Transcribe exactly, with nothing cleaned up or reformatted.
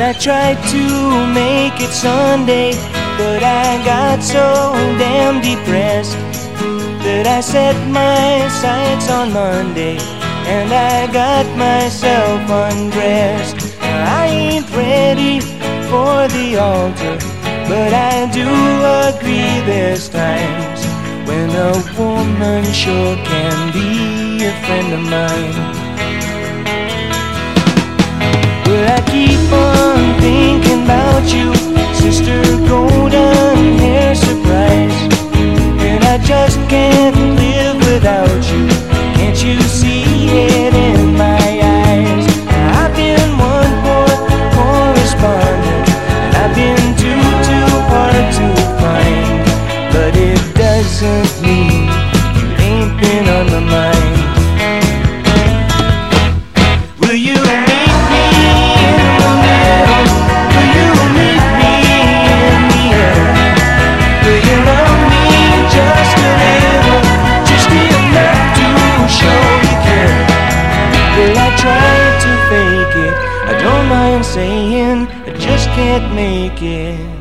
I tried to make it Sunday, but I got so damn depressed that I set my sights on Monday, and I got myself undressed. I ain't ready for the altar, but I do agree there's times when a woman sure can be a friend of mine. Well, I keep on thinking about you, Sister Golden Hair Surprise, and I just can't live without you. Can't you see it in my eyes? I've been one poor correspondent, and I've been too, too hard to find, but it doesn't mean you ain't been on my mind. Will you meet me in the middle? Will you meet me in the end? Will you love me just a little, just enough to show you care? Well, I tried to fake it, I don't mind saying I just can't make it.